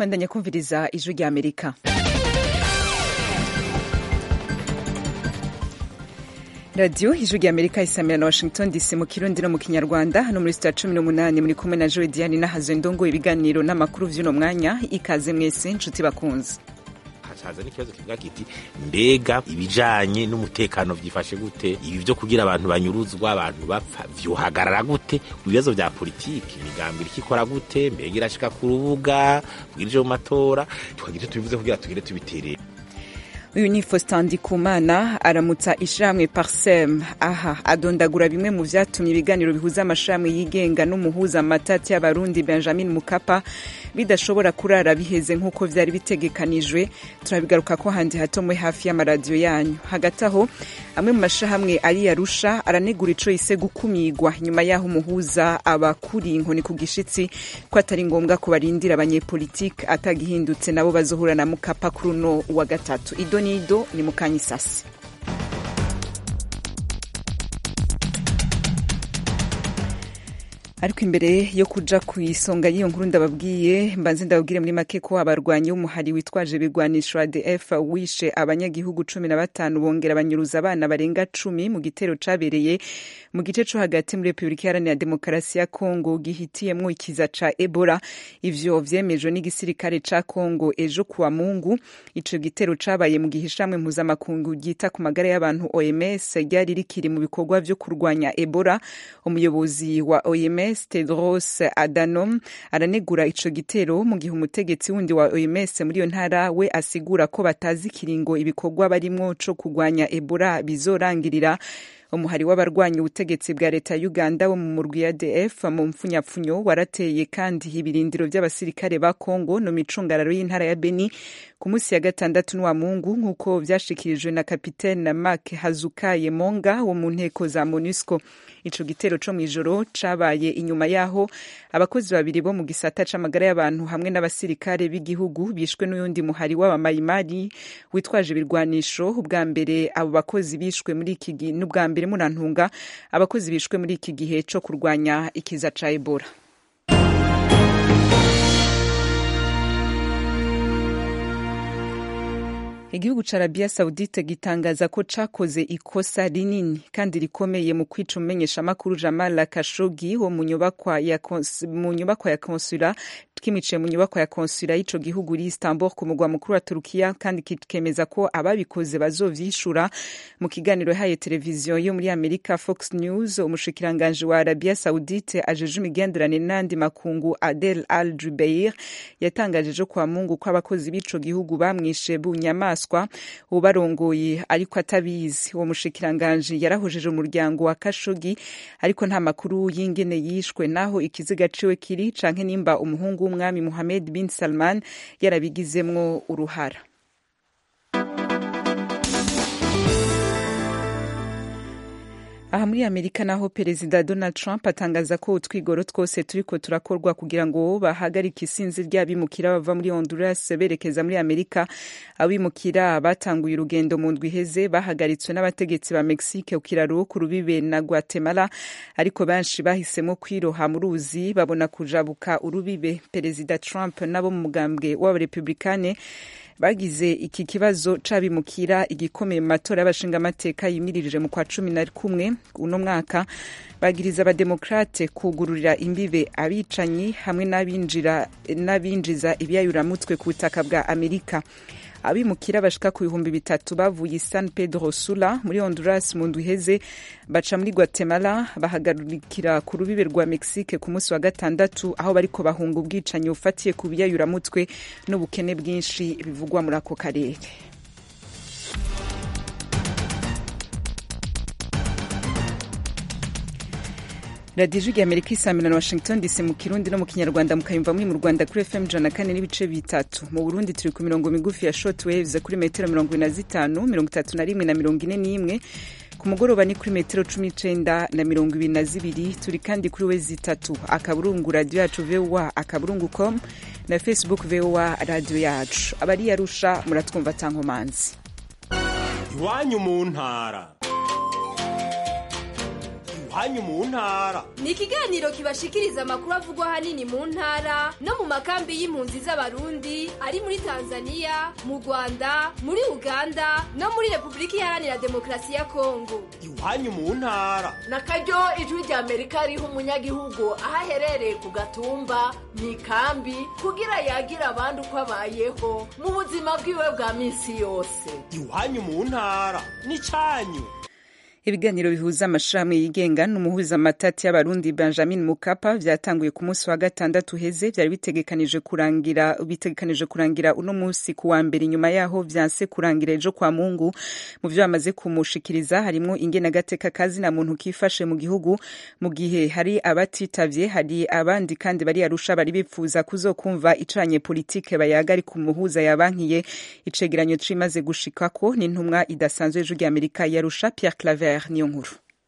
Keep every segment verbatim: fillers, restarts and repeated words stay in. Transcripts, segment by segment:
bandanya kumviriza ijwi rya Amerika. Radio ijwi rya Amerika isamira na Washington D C mu Kirundi no mu Kinyarwanda. Hano muri studio cumi n'umunani muri kumwe na Joe Diane na Hazendongo ibiganiro n'amakuru vy'uno mwanya. Ikaze mwese nshuti bakunze. Haza n'ikibazo kivuga kiti mbega ibijanye n'umutekano vyifashe gute, ibi vyo kugira abantu banyuruzwa, abantu bapfa vyohagarara gute, ibibazo vya politiki imigambi ikikora gute, mbega irashika ku rubuga bwije mu matora, twagira tubivuze kugira tugire tubiterera. Uyu ni Faustin Ndikumana aramutsa ishamwe Parsem. Aha adondagura bimwe mu vyatumye ibiganiro bihuza amashamwe yigenga n'umuhuza matati y'abarundi Benjamin Mukapa bidashobora kurara biheze nk'uko vyari bitegekanijwe. Turabigaruka ko handi hatomwe hafi y'amaradiyo yanyu. Hagati aho amwe mu mashahamwe ari Arusha aranegura ico yise gukumigwa nyuma yaho umuhuza abakuri inkoni ku gishitsi ko atari ngombwa ko barindira abanyepolitike atagihindutse nabo bazohura na Mukapa kuri uno wa gatatu. Ido nido ni mukanyisasi. Ariko imbere yo kuja ku isonga y'iyo nkuru ndababwiye mbanze ndababwire muri make ko abarwanyi b'umuhari witwaje ibigwanisho A D F wishe abanyagihugu cumi na batanu bongera banyuruza abana barenga cumi mu gitero cabereye mu gice co hagati muri Republika Iharanira Demokarasi ya Kongo gihitiyemwo ikiza ca Ebola. Ivyo vyemejwe n'igisirikare ca Kongo ejo kuwa Mungu. Ico gitero cabaye mu gihishamwe mpuzamakungu gita ku magara y'abantu O M S ryari rikiri mu bikorwa vyo kurwanya Ebola. Umuyobozi wa O M S Tedros Adhanom aranegura ico gitero mu gihe umutegetsi wundi wa O M S muri yo ntara we asigura ko batazi kiringo ibikorwa barimwo co kurwanya Ebola bizorangirira. Umuhari w'abarwanya ubutegetsi bwa leta Uganda wo mu murwi ya A D F mu mfunyapfunyo warateye kandi ibirindiro by'abasirikare ba Kongo no micungararo y'intara ya Beni ku munsi ya gatandatu n'wa Mungu nk'uko vyashikirijwe na kapitene Mark Hazukaye Monga wo mu nteko za MONUSCO. Ico gitero co mwijoro cabaye inyuma yaho abakozi babiri bo mu gisata c'amagara y'abantu hamwe n'abasirikare b'igihugu bishwe n'uyundi muhari w'abamaimari witwaje ibirwanisho. Ubwa mbere abo bakozi bishwe muri iki gihe n'ubwa mbere munantunga abakozi bishwe muri iki gihe co kurwanya ikiza ca Ebola. Igihugu ca Arabia Saudite gitangaza ko cakoze ikosa rinini kandi rikomeye mu kwica umumenyesha makuru Jamal Khashoggi wo mu nyubakwa ya mu nyubakwa ya konsula twimice mu nyubakwa ya konsula y'ico gihugu ri Istanbul ku mugwa mukuru wa Turukiya, kandi kikemeza ko ababikoze bazovyishura. Mu kiganiro yahaye televiziyo yo muri Amerika Fox News, umushikiranganje wa Arabia Saudite ajeje imigenderanire n'andi makungu Adel Al-Jubeir yatangaje jo kwa Mungu ko abakozi b'ico gihugu bamwishe bunyamaswa ubarongoye ariko atabizi. Uwo mushikiranganje yarahojeje umuryango wa Khashoggi ariko nta makuru y'ingene yishwe naho ikiziga ciwe kiri canke nimba umuhungu w'umwami Mohammed bin Salman yarabigizemwo uruhara. Aha muri Amerika naho Perezida Donald Trump atangaza ko utwigoro twose turiko turakorwa kugira ngo bahagarike isinzi ry'abimukira bava muri Honduras berekeza muri Amerika. Abimukira batanguye urugendo mu ndwi iheze bahagaritswe n'abategetsi ba Mexique ku kiraro ku rubibe na Guatemala, ariko benshi bahisemo kwiroha mu ruzi babona kujabuka urubibe. Perezida Trump nabo mu mugambwe w'abarepublikane bagize iki kibazo cabimukira igikomeye mu matora y'abashingamateka yimiririje mu kwa cumi na kumwe uno mwaka. Bagiriza abademokrate kugururira imbibe abicanyi hamwe n'abinjira n'abinjiza ibyayuramutwe ku butaka bwa Amerika. Abimukira bashika ku bihumbi bitatu bavuye San Pedro Sula muri Honduras mu ndwi iheze baca muri Guatemala bahagarikira ku rubibe rwa Mexique ku munsi wa gatandatu, aho bariko bahunga ubwicanyi bufatiye ku biyayuramutwe n'ubukene bwinshi bivugwa muri ako karere. Radio Ijwi Amerika isamira na Washington D C mu Kirundi no mu Kinyarwanda mukayumva muri mu Rwanda kuri F M ijana na kane n'ibice bitatu. Mu Burundi turi ku mirongo migufi ya shortwaves kuri metero mirongo ine na zitanu, mirongo itatu na rimwe na mirongo ine n'imwe. Ku mugoroba ni kuri metero cumi n'icenda na mirongo ibiri na zibiri. Turi kandi kuri wezi itatu akaburungu radio yacu V O A akaburungu com na Facebook V O A radio yacu. Abari Arusha muratwumva tankomanzi. Iwanyu mu ntara. iwanyu mu ntara. Ni ikiganiro kibashikiriza amakuru avugwa hanini mu ntara no mu makambi y'impunzi z'abarundi ari muri Tanzania, mu Rwanda, muri Uganda no muri Republika Iharanira Demokarasi ya Kongo. Iwanyu mu ntara. Nakaryo ijwi rya Amerika riha umunyagihugu aho aherereye ku gatumba mu ikambi kugira yagira abandi uko abayeho mu buzima bwiwe bwa minsi yose. Iwanyu mu ntara ni canyu. Ibiganiro bihuza amashirahamwe yigenga n'umuhuza amatati y'abarundi Benjamin Mkapa vyatanguye ku munsi wa gatandatu heze vyari bitegekanije kurangira bitegekanije kurangira uno munsi ku wa mbere nyuma yaho vyanse kurangira ejo kwa Mungu. Mu vyo bamaze kumushikiriza harimo ingena gateka kazi na muntu kifashe mu gihugu mu gihe hari abatitavye, hari abandi kandi bari Arusha bari bipfuza kuzokumva icanye politike bayaga ari ku muhuza yabankiye icegeranyo cimaze gushikako n'intumwa idasanzwe y'Ijwi rya Amerika yarusha Pierre Claver niyo nkuru.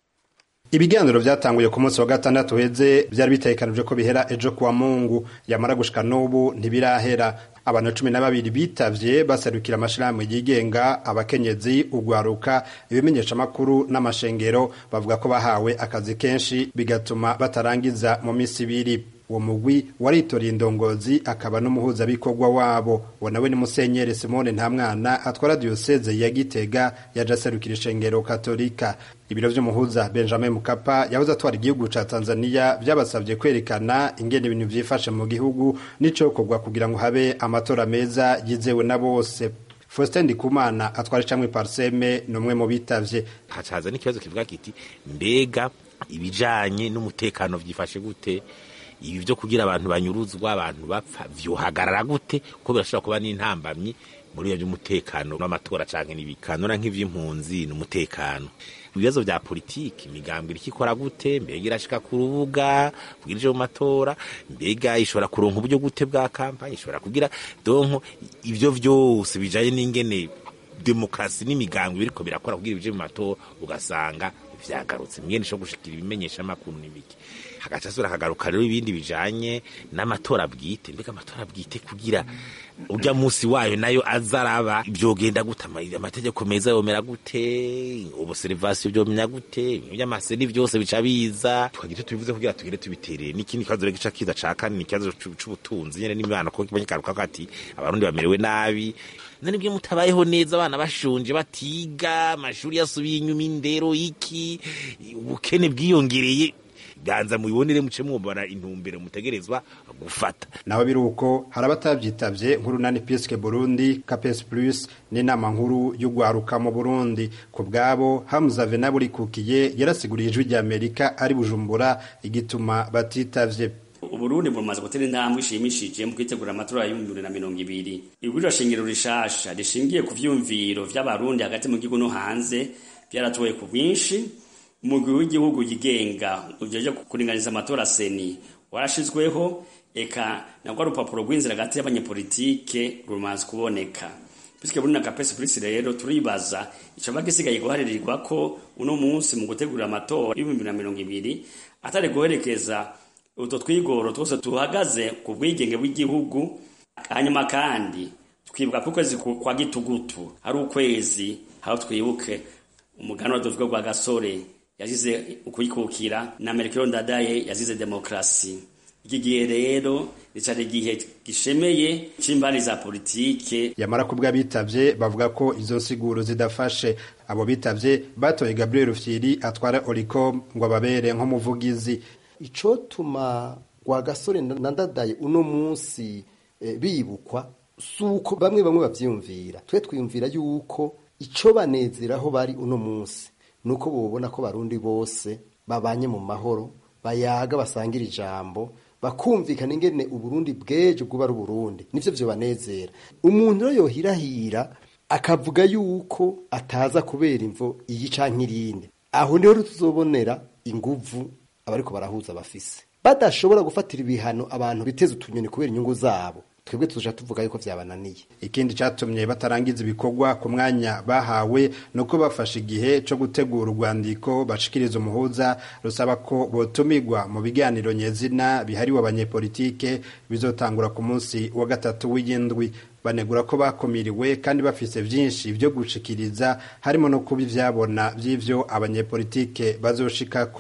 Ibiganiro vyatanguye ku munsi wa gatandatu heze vyari bitegekanije ko bihera ejo kwa Mungu, yamara gushika n'ubu ntibirahera. Abantu cumi na babiri bitavye baserukira amashirahamwe yigenga, abakenyezi, ugwaruka, ibimenyesha makuru n'amashengero bavuga ko bahawe akazi kenshi bigatuma batarangiza mu misi ibiri. Uwo mugwi waritoreye indongozi akaba n'umuhuza bikorwa wabo. Wonawe ni Musenyeri Simone Ntamwana atwara diocese ya Gitega yaje aserukira ishengero Katolika. Ibiro vy'umuhuza Benjamin Mkapa yahoze atwara igihugu ca Tanzania vyabasavye kwerekana ingene ibintu vyifashe mu gihugu n'icokorwa kugira ngo habe amatora meza yizewe na bose. Faustin Ndikumana atwara icamwe Parseme numwe mu bitavye. Hacaza n'ikibazo kivuga kiti mbega ibijanye n'umutekano vyifashe gute? Ibi byo kugira abantu banyuruzwa, abantu bapfa vyohagarara gute? Ko birashobora kuba n'intambamyi muri iyo by'umutekano n'amatora canke n'ibikanura nk'ivy'impunzi n'umutekano. Ibibazo vya politiki imigambwe ikikora gute? Mbega irashika ku rubuga kugira ije mu matora? Mbega ishobora kuronka uburyo gute bwa kampanye? Ishobora kugira donko ivyo vyose bijaye n'ingene demokrasi n'imigambwe biriko birakora kugira ije mu matora, ugasanga vyagarutse mwene cyo gushikira ibimenyesha makuru n'ibiki. Hagaca sura kagaruka rero ibindi bijanye n'amatora bwite. Mbega amatora bwite kugira urya musi wayo nayo azaraba byogenda gutamarira amategeko meza yomera gute, observation byomenya gute, by'amaseni byose bica biza tukagira tubivuze kugira tugire tubiterere. N'ikindi kazo rege cakiza cakani n'ikibazo c'ubutunzi nyene n'imibano ko kibanyikaruka kati abarundi bamerewe nabi. Nani byo mutabayeho neza, abana bashonje batiga, amashuri yasubiye inyuma, indero iki, ubukene bwiyongereye. Ganza mubibonere muce mwobara intumbero mutegerezwa gufata. Naho biruko harabatavyitavye nkuru nani P S K Burundi, K P S Plus n'inama nkuru y'ugwaruka mu Burundi. Ku bwabo Hamza Venaburi kukiye yarasiguriye Ijwi rya Amerika ari Bujumbura igituma batitavye. Uburundi bumaze gutera intambwe ishimishije mu kwitegura amatora ya bibiri na mirongo ibiri. Iguriro shingiro rishasha rishingiye ku vyumviro vy'abarundi hagati mu gihugu no hanze byaratowe ku bwinshi. Umugwi w'igihugu yigenga ujeje kuringaniza amatora seni warashizweho, eka nagwa rupapuro rw'inzira hagati y'abanyepolitike rumaze kuboneka. Piske Burundi na K P S Plus rero turibaza ico bagisigaye guharirirwa ko uno munsi mu gutegura amatora ya bibiri na mirongo ibiri atari guherekeza uto twigoro twose tuhagaze ku bwigenge bw'igihugu. Hanyuma kandi twibuka ko kwezi kwa gitugutu ari ukwezi aho twibuke umuganwa dovuga gwa Gasore yazize ukwikukira na Melchior Ndadaye yazize demokrasi. Iki gihe rero nicari gihe gishemeye cimbari za politike. Yamara kubwa bitavye bavuga ko izo nsiguro zidafashe. Abo bitavye batoye Gabriel Rufyiri atwara Olicom ngo ababere nk'umuvugizi. Ico tuma gwa Gasore na Ndadaye uno munsi e, bibukwa suko bamwe bamwe bavyumvira. Twe twiyumvira yuko ico banezeraho bari uno munsi nuko bobona ko barundi bose babanye mu mahoro, bayaga basangira ijambo, bakumvikana ingene uburundi bweje bwo bari Burundi. Nivyo byo banezera. Umuntu rero yohirahira akavuga yuko ataza kubera imvo iyi canke irinde. Aho niho tuzobonera inguvu abariko barahuza bafise. Badashobora gufatira ibihano abantu biteze utunyoni kubera inyungu zabo. Twebwe tuja tuvuga yuko vyabananiye. Ikindi catumye batarangiza ibikorwa ku mwanya bahawe nuko bafashe igihe cyo gutegura urwandiko bashikiriza umuhuza rusaba ko botumigwa mu biganiro nyezina bihariwe abanyepolitike bizotangura ku munsi wa gatatu w'indwi. Banegura ko bakomiriwe kandi bafise vyinshi byo gushikiriza harimo no kuba ivyabona vy'ivyo abanyepolitike bazoshikako.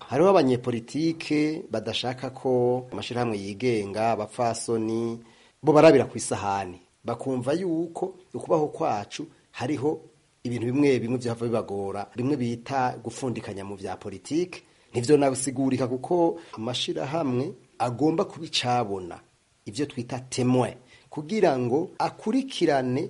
hariho abanyepolitike badashaka ko amashirahamwe yigenga abapfasoni bo barabira ku isahani bakumva yuko ukubaho kwacu hariho ibintu bimwe bimwe byava bibagora bimwe bita gufundikanya mu vya politike nivyo nabisigurika kuko amashirahamwe agomba kubicabona ivyo twita témoin kugira ngo akurikirane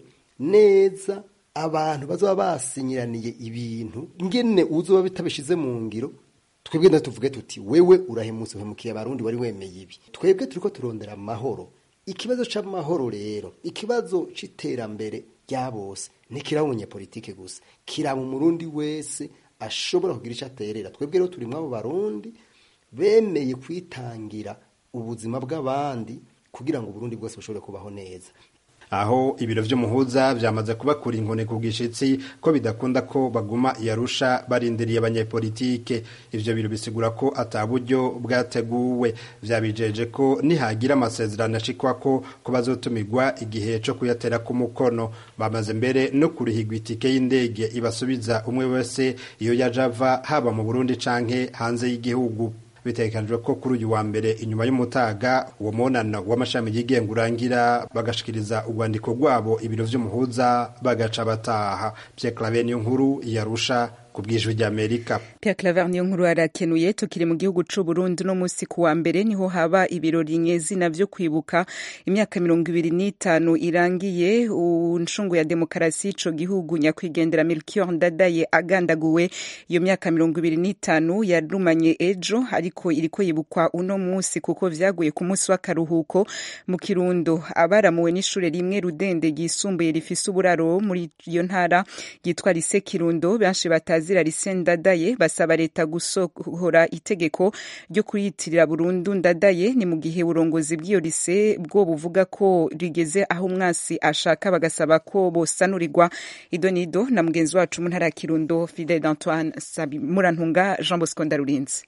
neza abantu bazaba basinyiraniye ibintu ngene uzoba bitabishize mu ngiro twebwe nda tuvuge tuti wewe urahemutse uhemukiye abarundi wari wemeye ibi twebwe turiko turondera amahoro ikibazo c'amahoro rero ikibazo c'iterambere rya bose ntikiraba umunyepolitike gusa kiraba umurundi wese ashobora kugira ico aterera twebwe rero turimwo abo barundi bemeye kwitangira ubuzima bw'abandi kugira ngo Burundi bwose bushobore kubaho neza aho ibiro vy'umuhuza vyamaze kubakura inkone ku bwishitsi ko bidakunda ko baguma yarusha barindiriye abanyepolitike ivyo biro bisigura ko ataburyo bwateguwe vyabijeje ko nihagira amasezerano ashikwa ko ko bazotumigwa igihe co kuyatera ku mukono bamaze mbere no kurihigwa itike y'indege ibasubiza umwe wese iyo yajava haba mu Burundi canke hanze y'igihugu bitekanijwe ko kuri uyu wa mbere inyuma y'umutaga uwo monano w'amashami yigenga urangira bagashikiriza urwandiko rwabo ibiro vy'umuhuza bagaca bataha Pierre Claver niyo nkuru yarusha kubwijwe ry'Amerika. Pierre Claver niyo nkuru arakenuye tukiri mu gihugu c'u Burundi no musi ku wa mbere niho haba ibirori nyezi navyo kwibuka imyaka mirongo ibiri n'itanu irangiye unshungu ya demokarasi ico gihugu nyakwigendera Melchior Ndadaye agandaguwe iyo myaka mirongo ibiri n'itanu yarumanye ejo ariko iriko yibukwa uno musi kuko vyaguye ku musi w'akaruhuko mu Kirundo abaramuwe n'ishure rimwe Rudende gisumbuye rifise uburaro muri iyo ntara yitwa Lycée Kirundo benshi batazi zira Ndadaye basaba leta gusohora itegeko ryo kuyitirira burundu Ndadaye ni mu gihe urongozi bw'iyo lycée bwo buvuga ko rigeze aho umwasi ashaka bagasaba ko bosanurirwa idonido na mugenzi wacu mu ntara ya Kirundo Fidel Antoine Sabi Murantunga Jean Bosco Ndarurinzi.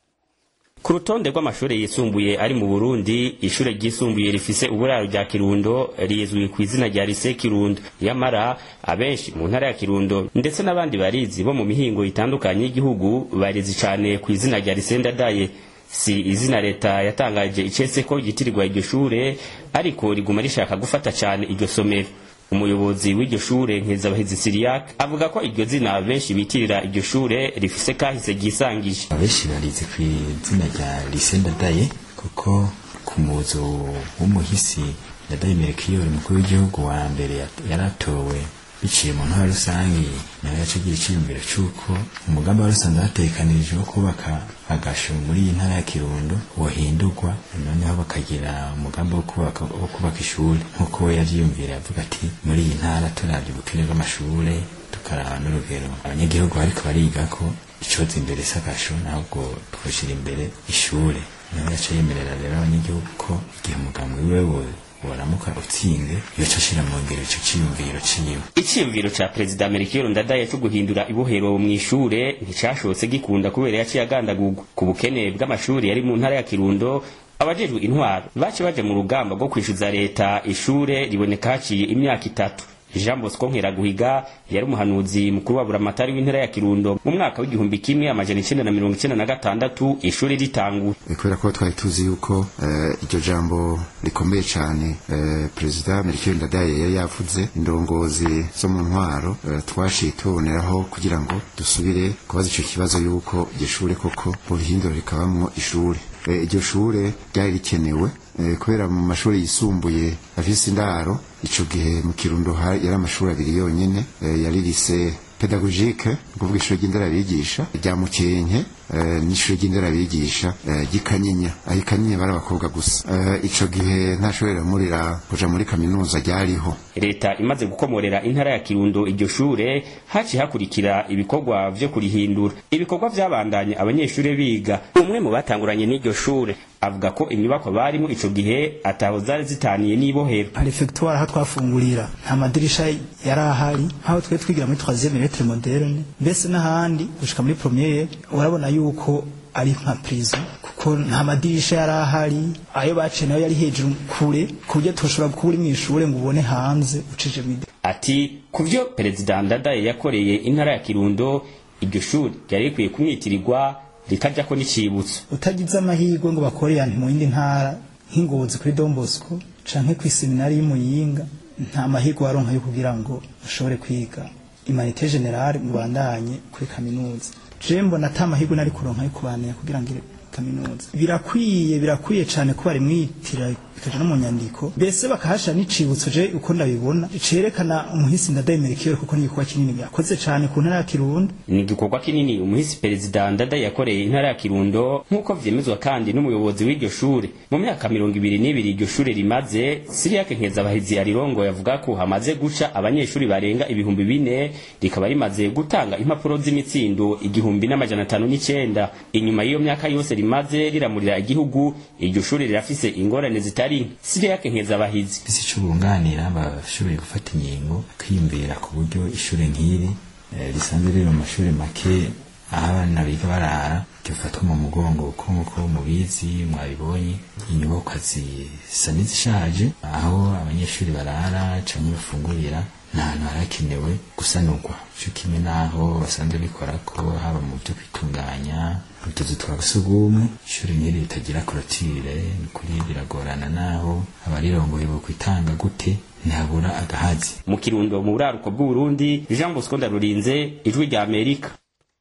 Ku rutonde rw'amashuri yisumbuye ari mu Burundi ishure ryisumbuye rifise uburaro rya Kirundo rizwi ku izina rya Lycée Kirundo yamara abenshi mu ntara ya Kirundo ndetse n'abandi barizi bo mu mihingo itandukanye y'igihugu barizi cyane ku izina rya Lycée Ndadaye si izina leta yatangaje icese ko gitirirwa iryo shure ariko riguma rishaka gufata cyane iryo somero. Umuyobozi w'iryo shure Nkezabahizi Siriac avuga ko iryo zina benshi bitirira iryo shure rifise kahise gisangije. Abenshi barize ku izina rya Lycée Ndadaye kuko ku muzo w'umuhisi Ndadaye Melchior umukuru w'igihugu wa mbere yaratowe biciye mu ntara rusangi nawe yacigira iciyumviro c'uko umugambi wa rusanzwe hatekanirije wo kubaka agasho muri iyi ntara ya Kirundo wohindurwa noneho bakagira umugambi wo kubaka wo kubaka ishuri nk'uko we yavyiyumvira avuga ati muri iyi ntara turavye ubukene bw'amashure tukaraba n'urugero abanyagihugu bariko bariga ko icoza imbere s'agasho ntabwo twoshira imbere ishure nawe yaciye yemerera rero abanyagihugu ko igihe umugambi wiwe waramuka utsinze yoca ashira mu ngero ico ciyumviro ciwe. Iciyumviro ca Perezida Melchior Ndadaye cyo guhindura ibohero mu ishure nticashotse gikunda kubera yaciye agandagurwa ku bukene bw'amashuri yari mu ntara ya Kirundo. Abajejwe intwaro baci baje mu rugamba rwo kwishuza leta ishure riboneka haciye imyaka itatu. Jean Bosco Nkeraguhiga yari umuhanuzi mukuru wa buramatari w'intara ya Kirundo mu mwaka w'igihumbi kimwe amajana icenda na mirongo icenda na gatandatu ishuri ritanguye. Kubera ko twari tuzi yuko iryo uh, jambo rikomeye cyane uh, Perezida Melchior Ndadaye yari yavuze indongozi zo mu ntwaro uh, twashiye tuboneraho kugira ngo dusubire kubaza ico kibazo yuko iryo shure koko burihindura rikabamwo ishuri. Iryo shure ryari rikenewe kubera mu mashuri yisumbuye afise indaro ico gihe mu Kirundo yari amashuri abiri yonyene yari lycée pédagogique kuvuga ishuri ry'indera bigisha rya Mukenke n'ishuri ry'indera bigisha gikanyinya aho kanyinya bari abakobwa gusa ico gihe ntashobora murira kuja muri kaminuza ryariho. Leta imaze gukomorera intara ya Kirundo iryo shure haci hakurikira ibikorwa vyo kurihindura. Ibikorwa vyabandanye abanyeshure biga. Umwe mu batanguranye n'iryo shure avuga ko inyubako barimo ico gihe ataho zari zitaniye n'ibohero. Refectoire aho twafungurira nta madirisha yari ahari aho twe twigira muri troisième lettre moderne mbese n'ahandi gushika muri première urabona yuko ari nka prison kuko nta madirisha yari ahari ayo bace nayo yari hejuru kure kubyo toshobora kuba uri mu ishure ngo ubone hanze ucije mu. Ati kuvyo Perezida Ndadaye yakoreye intara ya Kirundo iryo shuri ryari rikwiye kumwitirirwa ritajako n'icibutso. Utagize amahirwe ngo bakore yanti mu yindi ntara nk'Ingozi kuri Don Bosco canke kw'iseminari y'Imuyinga, nta mahirwe waronka yo kugira ngo ushobore kwiga Humanité Générale mu bandanye kuri kaminuza. Je mbona ata mahirwe nari kuronka yo kubanira kugira ngo kaminuza. Birakwiye birakwiye cyane ko bari mwitira bikaje no mu nyandiko, mbese bakahasha n'icibutso je uko ndabibona cerekana umuhisi Ndadaye Melchior kuko ni igikorwa kinini yakoze cyane ku ntara ya Kirundo. Ni igikorwa kinini umuhisi perezida Ndadaye yakoreye intara ya Kirundo nk'uko vyemezwa kandi n'umuyobozi w'iryo shure. Mu myaka mirongo ibiri n'ibiri iryo shure rimaze, Siriake Nkezabahizi yarirongo yavuga ko hamaze guca abanyeshuri barenga ibihumbi bine, rikaba rimaze gutanga impapuro z'imitsindo igihumbi n'amajana atanu n'icenda. Inyuma y'iyo myaka yose rimaze riramurira igihugu, iryo shure rirafise ingorane zitari Siriake Nkezabahizi. Bisi cy'ubunganira bashoboye gufata ingingo kwiyumvira ku buryo ishure nk'iri risanzwe riri mu mashuri make abana biga barara cyofatwa mu mugongo uko nkuko mubizi mwabibonye inyubako zisa n'izishaje aho abanyeshuri barara canke bafungurira nta hantu harakenewe gusanurwa cyo kimwe naho basanzwe bikora ko haba mu byo kwitunganya utuzu twa sugumwe. Ishuri nk'iri ritagira korotire kuri biragorana naho abarirongoye bo kwitanga gute ntabura agahazi. Mu Kirundo mu buraruko bw'u Burundi, Jean Bosco Ndarurinze, Ijwi rya Amerika.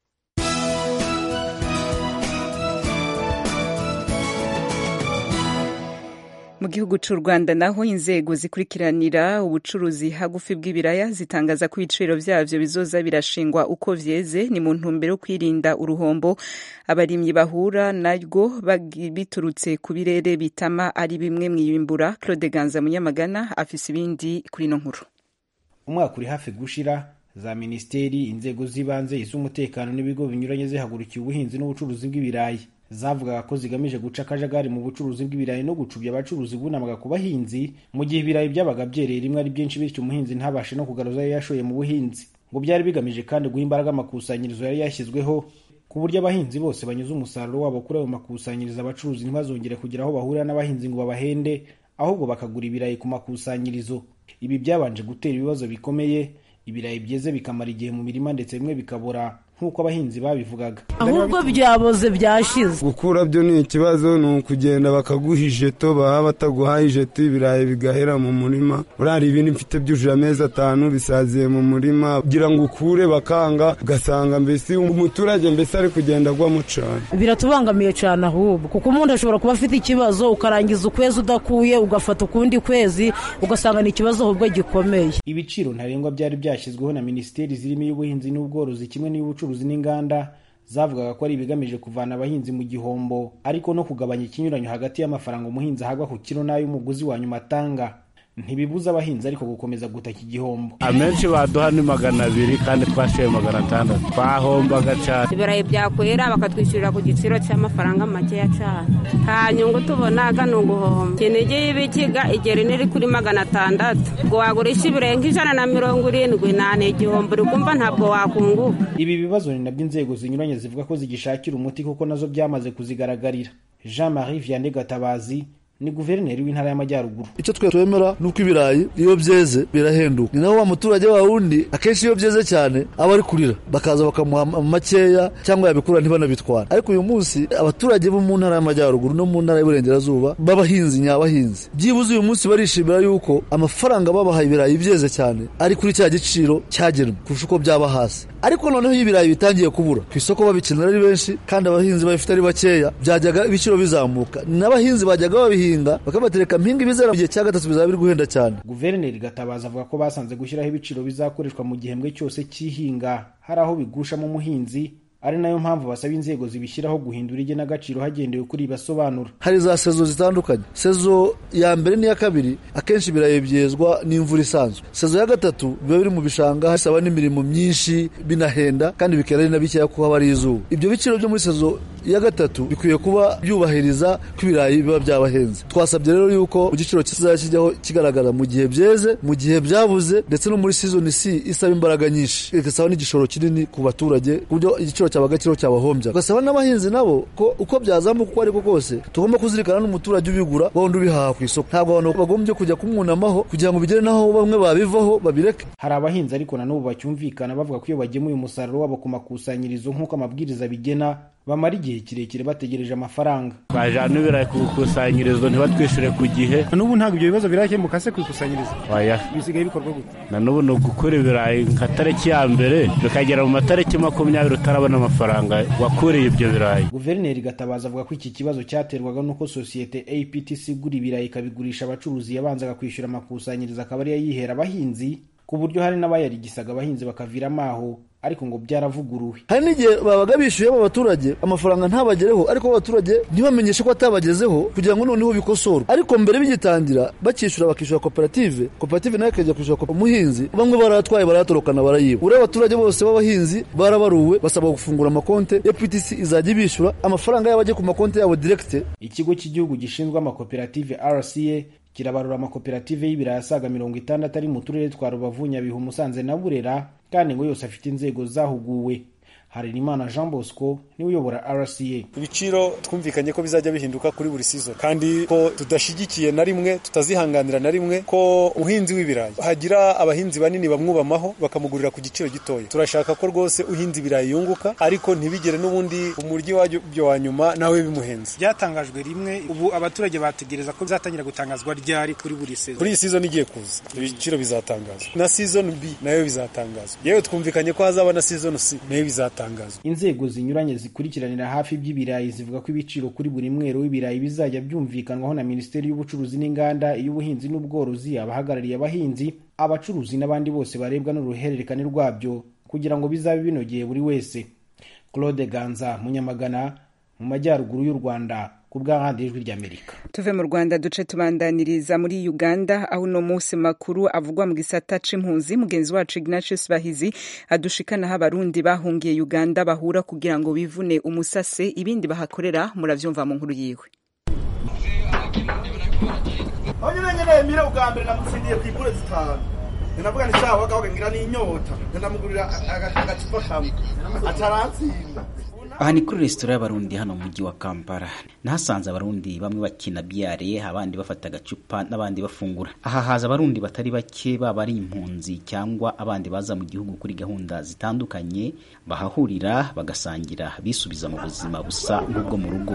Mu gihugu cy'u Rwanda naho inzego zikurikiranira ubucuruzi hagufi bw'ibiraya zitangaza ko ibiciro vyavyo bizoza birashingwa uko vyeze, ni mu ntumbero kwirinda uruhombo abarimyi bahura naryo biturutse ku birere bitama ari bimwe mwibimbura. Claude Ganza Munyamagana afise ibindi kuri no nkuru. Umwaka uri hafi gushira, za ministeri, inzego z'ibanze, iz'umutekano n'ibigo binyuranye zihagurukiye ubuhinzi n'ubucuruzi bw'ibirayi. Zavugaga ko zigamije guca akajagari mu bucuruzi bw'ibirayi no gucubya abacuruzi bunamaga ku bahinzi mu gihe ibirayi byabaga byereye rimwe ari byinshi bityo umuhinzi ntabashe no kugaruza ayo yashoye mu buhinzi. Ngo byari bigamije kandi guha imbaraga amakusanyirizo yari yashyizweho ku buryo abahinzi bose banyuze umusaruro wabo kuri ayo makusanyirizo, abacuruzi ntibazongere kugira aho bahurira n'abahinzi ngo babahende, ahubwo bakagura ibirayi ku makusanyirizo. Ibi byabanje gutera ibibazo bikomeye, ibirayi byeze bikamara igihe mu mirima ndetse bimwe bikabora nk'uko abahinzi babivugaga. Ahubwo byaboze byashize. Gukura byo ni ikibazo, ni ukugenda bakaguha ijeto, baba bataguhaye ijeto ibirayi bigahera mu murima. Urari ibindi mfite byujuje amezi atanu bisaziye mu murima, kugira ngo ukure bakanga, ugasanga mbese umuturage mbese ari kugenda agwamo cane. Biratubangamiye cane ahubwo kuko umuntu ashobora kuba afite ikibazo ukarangiza ukwezi udakuye ugafata ukundi kwezi ugasanga ni ikibazo ahubwo gikomeye. Ibiciro ntarengwa byari byashyizweho na ministeri zirimo y'ubuhinzi n'ubworozi kimwe n'ubucuruzi n'inganda zavugaga ko ari ibigamije kuvana abahinzi mu gihombo ariko no kugabanya ikinyuranyo hagati y'amafaranga umuhinzi ahagwa ku kilo n'ayo umuguzi wa nyuma atanga. Ntibibuza abahinzi ariko gukomeza gutaka igihombo. Amenshi baduha ni magana abiri kandi twashoye magana atandatu, twahombaga cyane. Ibirayi byakwera bakatwishyurira ku giciro cy'amafaranga makeya cyane, nta nyungu tubonaga ni uguhomba. Kinigi y'ibikiga igera iri kuri magana atandatu, ngo wagurisha ibirayi nk'ijana na mirongo irindwi nta igihombo uri kumva ntabwo wakunguka. Ibi bibazo ni nabyo inzego zinyuranye zivuga ko zigishakira umuti kuko nazo byamaze kuzigaragarira. Jean-Marie Vianney Gatabazi ni guverineri w'intara y'Amajyaruguru. Icyo twe twemera nuko ibirayi iyo byeze birahenduka, ni naho wa muturage wa wundi akenshi iyo byeze cyane aba ari kurira, bakaza bakamuha makeya cyangwa yabikura ntibanabitwara. Ariko uyu munsi abaturage bo mu ntara y'Amajyaruguru no mu ntara y'Iburengerazuba b'abahinzi nyabahinzi byibuze uyu munsi barishimira yuko amafaranga babahaye ibirayi byeze cyane ari kuri cya giciro cyagenwe kurusha uko byaba hasi. Ariko noneho ibirayi bitangiye kubura ku isoko, babikenera ari benshi kandi abahinzi babifite ari bakeya, byajyaga ibiciro bizamuka, n'abahinzi bajyaga babihinga bakabatereka mpinga ibizera mu gihe cya gatatu bizaba biri guhenda cyane. Guverineri Gatabaza avuga ko basanze gushyiraho ibiciro bizakoreshwa mu gihembwe cyose cy'ihinga hari aho bigusha mu muhinzi, ari nayo mpamvu basaba inzego zibishyiraho guhindura igenagaciro hagendewe kuri basobanura. Hari za sezo zitandukanye, sezo ya mbere n'iya kabiri akenshi ibirayi byezwa n'imvura isanzwe, sezo ya gatatu biba biri mu bishanga hasaba n'imirimo myinshi binahenda kandi bikera ari na bikeya kuko haba ari izuba. Ibyo biciro byo muri sezo ya gatatu bikwiye kuba byubahiriza ko ibirayi biba byabahenze. Twasabye rero yuko igiciro kizajyaho kigaragara mu gihe byeze, mu gihe byabuze, ndetse no muri season C isaba imbaraga nyinshi, igasaba n'igishoro kinini ku baturage ku buryo igiciro cyabaga kiro cyabahombya. Gasaba n'abahinzi nabo ko uko byazamuka uko ariko kose tugomba kuzirikana n'umuturage ubigura wundi ubihaha ku isoko. Ntabwo abantu bagombye kujya kumwunamaho kugira ngo bigere naho bamwe babivaho babireke. Hari abahinzi ariko na n'ubu bacyumvikana bavuga ko iyo bagemuye umusaruro wabo ku makusanyirizo nk'uko amabwiriza bigena bamara igihe kirekire bategereje amafaranga. Bajana ibirayi ku ikusanyirizo ntibatwishure ku gihe. N'ubu ntabwo ibyo bibazo birakemuka se ku ikusanyirizo. Oya. Bisigaye bikorwa gute? Na n'ubu no gukora ibirayi nka tariki ya mbere bikagera mu matariki makumyabiri utarabona amafaranga wakoreye ibyo birayi. Guverineri Gatabazi avuga ko iki kibazo cyaterwaga nuko sosiyete A P T C igura ibirayi ikabigurisha abacuruzi yabanzaga kwishyura amakusanyirizo akaba ari yihera abahinzi, ku buryo hari n'abayarigisaga abahinzi bakaviramo aho, ariko ngo byaravuguruwe. Hari n'igihe babaga bishyuye abo baturage amafaranga ntabagereho, ariko abaturage ntibamenyeshe ko atabagezeho kugira ngo noneho bikosorwe. Ariko mbere bigitangira bakishyura bakishyura koperative, koperative nayo ikajya kwishyura umuhinzi, bamwe baratwaye baratorokana barayiba. Uri abaturage bose b'abahinzi barabaruwe basaba gufungura amakonte, A P T C izajya bishyura amafaranga yabo ajye ku makonte yabo direct. Ikigo cy'igihugu gishinzwe amakoperative R C A kirabarura amakoperative y'ibirayi asaga mirongo itandatu ari mu turere twa Rubavu, Nyabihu, Musanze na Burera, kandi ngo yose afite inzego zahuguwe. Harerimana Jean Bosco ni uyobora R C A. Ibiciro twumvikanye ko bizajya bihinduka kuri buri season, kandi ko tudashigikiye na rimwe, tutazihanganira na rimwe ko uhinzi w'ibirayi hagira abahinzi banini bamwubamaho bakamugurira ku giciro gitoya. Turashaka ko rwose uhinzi ibirayi yunguka, ariko ntibigere n'ubundi umuryi wabyo wa nyuma nawe bimuhenze. Byatangajwe rimwe, ubu abaturage bategereza ko bizatangira gutangazwa ryari kuri buri season. Kuri season igiye kuza ibiciro bizatangazwa, na season B nayo bizatangazwa. Yewe twumvikanye ko hazaba na season C nayo bizatangazwa. Inzego zinyuranye zikurikiranira hafi by'ibirayi zivuga ko ibiciro kuri buri mwero w'ibirayi bizajya byumvikanwaho na Minisiteri y'Ubucuruzi n'Inganda, iy'Ubuhinzi n'Ubworozi, abahagarariye abahinzi, abacuruzi n'abandi bose barebwa n'uruhererekane rwabyo, kugira ngo bizabe binogeye buri wese. Claude Ganza, Munyamagana, mu majyaruguru y'u Rwanda, ku bwa Radio Ijwi ry'Amerika. Tuve mu Rwanda duce tubandaniriza muri Uganda, aho no munsi makuru avugwa mu gisata c'impunzi. Mugenzi wacu Ignatius Bahizi adushikana ha Barundi bahungiye Uganda bahura kugira ngo bivune umusase, ibindi bahakorera muravyumva mu nkuru yiwe. Onyene nemira ugambere namutsindiye kwigure zitanu. Ninavuga ni sawa gaho ngira ni inyota. Ndamugurira agacupa kamwe. Ataransinda. Aha ni kuri resitora y'Abarundi hano mu mujyi wa Kampala. Nahasanze Abarundi bamwe bakina biyare, abandi bafata agacupa n'abandi bafungura. Aha haza Abarundi batari bake, baba ari impunzi cyangwa abandi baza mu gihugu kuri gahunda zitandukanye, bahahurira bagasangira bisubiza mu buzima busa nk'ubwo mu rugo.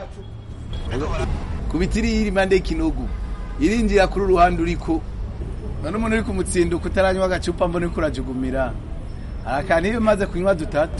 Kubitiri iri mande kinogu irinjira kuri ruhande uriko none umuntu uri kumutsinda kutaranywa agacupa mbone kurajugumira arakani bimaze kunywa dutatu.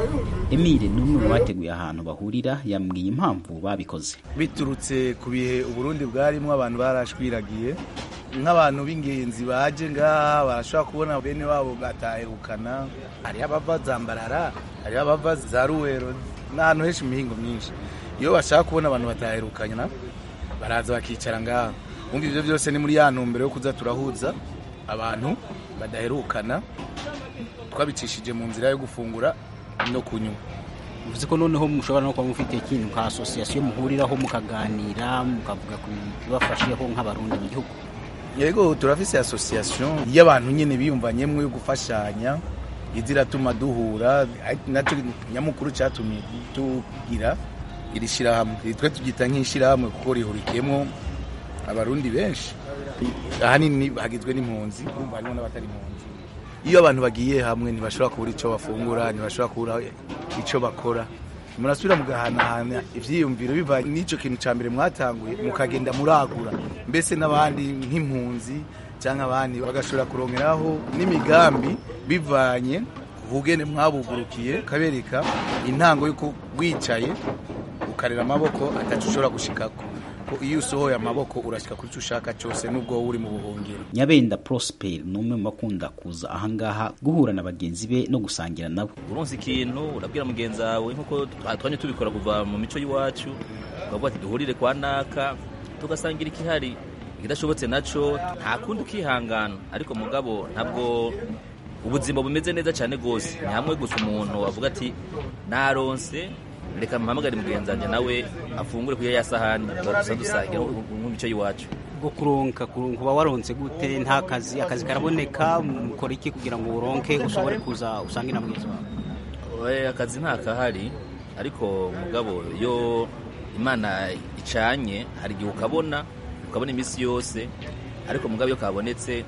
Emile numwe bateguye ahantu bahurira yambwiye impamvu babikoze. Biturutse ku bihe Uburundi bwarimo abantu barashwiragiye, nk'abantu b'ingenzi baje ngaha barashobora kubona bene wabo batahirukana, ari abava Zambarara, ari abava za Ruwero n'ahantu henshi mihingo myinshi. Iyo bashaka kubona abantu batahirukanye na baraza bakicara ngaha. Umva ivyo byose ni muri ya ntumbero yo kuza turahuza abantu badaherukana, twabicishije mu nzira yo gufungura no kunywa. Uvuze ko noneho mushobora no kuba mufite ikintu nka association muhuriraho mukaganira mukavuga ku bibafasheho nk'Abarundi mu gihugu. Yego turafise association y'abantu nyene biyumvanyemwe yo gufashanya, izira tuma duhura, naco nyamukuru cyatumye tugira irishira hamwe. Twe tugita nk'ishira hamwe kuko rihurikiyemo Abarundi benshi. Ahanini hagizwe n'impunzi, urumva harimo n'abatari impunzi. Iyo abantu bagiye hamwe ntibashobora kubura icyo bafungura, ntibashobora kubura icyo bakora. Murasubira mugahanahana ivyiyumviro biva n'ico kintu ca mbere mwatanguye, mukagenda muragura. Mbese n'abandi nk'impunzi cyangwa abandi bagashobora kurongeraho n'imigambi bivanye ubugene mwabugurukiye, kabereka intango yuko wicaye ukarera amaboko atacushobora gushikako. Iyo usohoye amaboko urashika kuri cyo ushaka cyose nubwo uri mu buhungiro. Nyabenda Prosper numwe mu bakunda kuza ahangaha guhura na bagenzi be no gusangira nabo. Uronse ikintu urabwira mugenzi wawe nkuko twanye tubikora kuva mu mico yiwacu, bavuga ati duhurire kwa naka tugasangira ikihari, ikidashobotse naco nta kundi ukihangana. Ariko mugabo ntabwo ubuzima bumeze neza cyane gose, ni hamwe gusa umuntu avuga ati naronse reka mpamagare mugenzi wanje nawe afungure kuya yasahani gusa dusangira mu mico yiwacu. Bwo kuronka kuba waronse gute? Nta kazi, akazi karaboneka, mukora iki kugira ngo uronke ushobore kuza usangira na mugenzi wawe? Akazi nta kahari, ariko mugabo yo Imana icanye hari gihe ukabona ukabona imisi yose, ariko mugabo yo kabonetse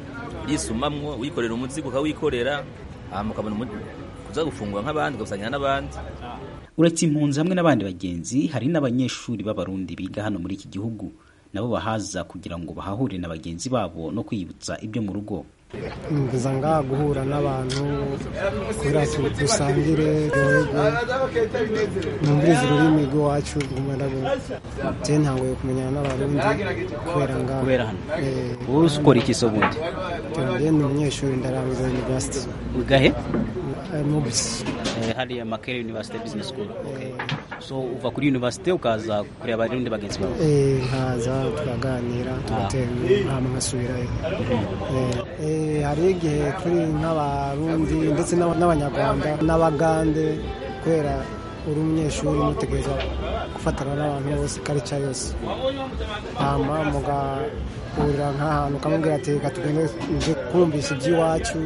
yisumamwo wikorera umuzigo ukawikorera, hama ukabona kuza gufungura nk'abandi ugasangira n'abandi. uretse impunzi hamwe n'abandi bagenzi hari n'abanyeshuri b'abarundi biga hano muri iki gihugu nabo bahaza kugira ngo bahahurire na bagenzi babo no kwiyibutsa ibyo mu rugo. Mbiza ngaha guhura n'abantu kubera dusangire rwego numviriza ururimi rw'iwacu rw'umwarabu je ntangoye kumenyana n'abarundi kubera ngaha kubera hano wowe ukora iki so bundi? Je ni umunyeshuri ndarangiza university. Ugahe? Mubis. Hali ya Makerere University Business School. Okay. So uva kuri university ukaza kureba abarundi bagenzi bawe? Eh, nkaza tukaganira tugatera hama nkasubirayo. Eh, hari igihe turi nk'abarundi ndetse n'abanyarwanda n'abagande kubera uri umunyeshuri mutegereza gufatana n'abantu bose karica yose hama mugahurira nk'ahantu ukamubwira ati reka tugende nje kumvise iby'iwacu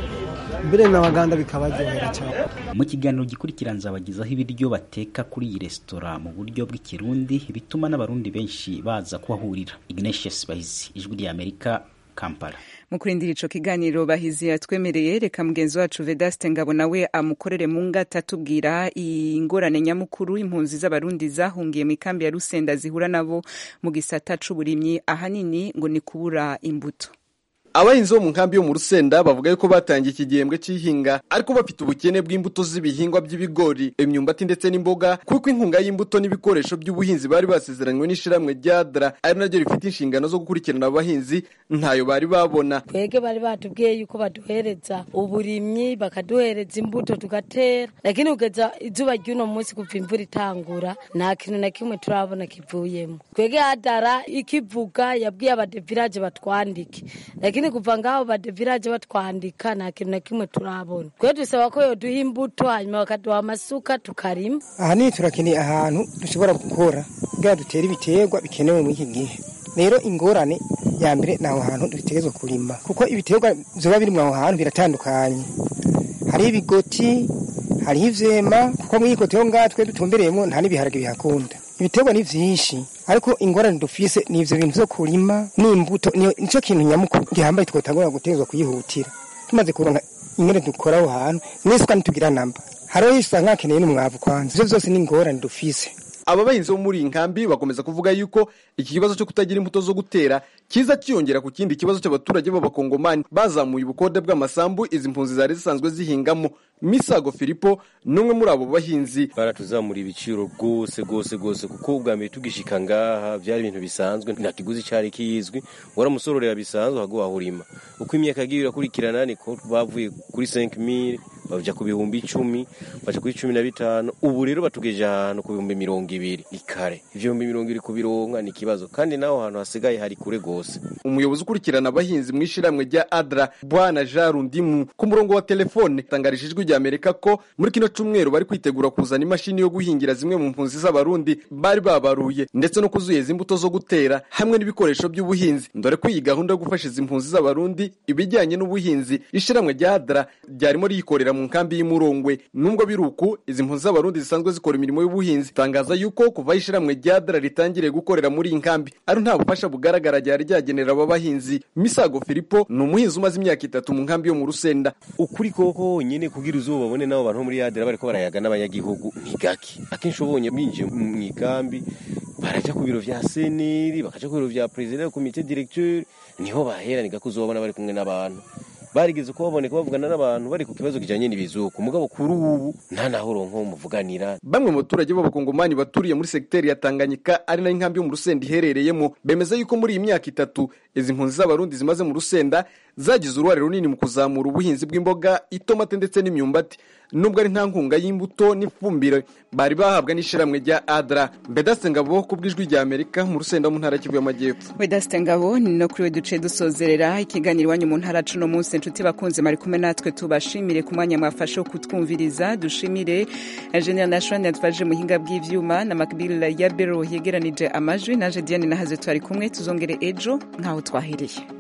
mbere n'abaganda bikabaryohera cyane. Mu kiganiro gikurikira nzabagezaho ibiryo bateka kuri iyi resitora mu buryo bw'ikirundi bituma n'abarundi benshi baza kuhahurira. Ignatius Bahizi, Ijwi ry'Amerika, Kampala. Mu kurindira ico kiganiro Bahizi yatwemereye reka mugenzi wacu Vedaste Ngabo nawe amukorere mu ngata tubwira ingorane nyamukuru impunzi z'abarundi zahungiye mu ikambi ya Rusenda zihura nabo mu gisata c'uburimyi ahanini ngo ni kubura imbuto. Abahinzi bo mu nkambi yo mu Rusenda bavuga yuko batangiye iki gihembwe cy'ihinga ariko bafite ubukene bw'imbuto z'ibihingwa by'ibigori, imyumbati ndetse n'imboga kuko inkunga y'imbuto n'ibikoresho by'ubuhinzi bari basezeranywe n'ishiramwe rya A D R A ari naryo rifite inshingano zo gukurikirana abahinzi ntayo bari babona. Twege bari batubwiye yuko baduhereza uburimyi bakaduhereza imbuto tugatera, lakini ugeza izuba ry'uno munsi kuva imvura itangura nta kintu na kimwe turabona kivuyemo. Twege A D R A ikivuga yabwiye abade village batwandike, lakini kuva ngaho bade village batwandika nta kintu na kimwe turabona. Kwe dusaba ko yoduha imbuto hanyuma bakaduha amasuka tukarima. Aha ni turakeneye ahantu dushobora gukora kugira dutere ibiterwa bikenewe muri iki gihe. Rero ingorane ya mbere naho hantu dutegerezwa kurima kuko ibiterwa zoba biri mu hantu biratandukanye. Hari ibigoti, hari ivyema kuko muri igoti ho ngatwe dutumbereyemo nta nibiharage bihakunda. Ibiterwa ni vyinshi ariko ingorane dufise ni ivyo bintu byo kurima n'imbuto nico kintu nyamukuru gihambaye twotangura gutezwa kuyihutira. Tumaze kuronka ingene dukora aho hantu n'isuka nitugira namba. Hariho isanga keneye n'umwavu kwanza. Ivyo vyose ni ingorane dufise. Aba bahinzi bo muri inkambi bakomeza kuvuga yuko iki kibazo cyo kutagira imbuto zo gutera kiza kiyongera ku kindi kibazo cy'abaturage b'abakongomani bazamuye ubukode bw'amasambu izi mpunzi zari zisanzwe zihingamo. Misago Filipo numwe muri abo bahinzi baratuzamura ibiciro rwose rwose rwose kuko ubwa mbere tugishika ngaha byari ibintu bisanzwe nta kiguzi cyari kizwi wara musororera bisanzwe hago wahurima uko imyaka agira kurikirana niko bavuye kuri cinq mille bavuja ku bihumbi icumi baje kuri cumi na bitanu ubu rero batugeje ahantu ku bihumbi mirongo ibiri ikare ivyo bihumbi mirongo ibiri kubironka ni kibazo kandi naho ahantu hasigaye hari kure gose. Umuyobozi ukurikirana abahinzi mw'ishiramwe rya A D R A Bwana Jarundimu ku murongo wa telefone tangarishijwe rya Amerika ko muri kino cumweru bari kwitegura kuzana imashini yo guhingira zimwe mu mpunzi z'abarundi bari babaruye ndetse no kuzuyeza imbuto zo gutera hamwe n'ibikoresho by'ubuhinzi ndore ko iyi gahunda yo gufasha izi mpunzi z'abarundi ibijyanye n'ubuhinzi ishiramwe rya A D R A ryarimo rikorera mu nkambi y'Imurongwe. Nubwo biruku izi mpunzi z'abarundi zisanzwe zikora imirimo y'ubuhinzi tangaza yuko kuva ishiramwe rya A D R A ritangire gukorera muri inkambi ari nta bufasha bugaragara ryari ryagenera aba bahinzi. Misago Filipo ni umuhinzi umaze imyaka itatu mu nkambi yo mu Rusenda. Ukuri koko nyine kugira uzuba babone nabo bantu muri A D R A bariko barayaga n'abanyagihugu ni gaki akenshi ubonye binje mu ikambi baraja ku biro vya seneri bakaja ku biro vya president comité directeur niho bahera ni gakuzobona bari kumwe n'abantu barigeze ko baboneka bavugana n'abantu bari ku kibazo kijanye n'ibizuko mugabo kuri ubu nta naho ronko muvuganira. Bamwe mu baturage b'abakongomani baturiye muri sekteri ya Tanganyika ari nayo inkambi yo mu Rusenda iherereyemo bemeza yuko muri iyi myaka itatu izi mpunzi z'abarundi zimaze mu Rusenda zagize uruhare runini mu kuzamura ubuhinzi bw'imboga, itomate ndetse n'imyumbati nubwo ari nta nkunga y'imbuto n'ifumbire bari bahabwa n'ishiramwe rya A D R A. Vedaste Ngabo ku bw'Ijwi rya Amerika mu Rusenda mu ntara y'Kivu y'Amajyepfo. Vedaste Ngabo ni no kuri we duce dusozerera ikiganiro wanyu mu ntara cuno munsi inshuti bakunze mari kumwe natwe tubashimire ku mwanya mwafashe kutwumviriza dushimire General Nation yatwaje muhinga bw'ivyuma na Macbill ya Bero yegeranije amajwi naje Diane nahaze twari kumwe tuzongere ejo nkaho twahiriye.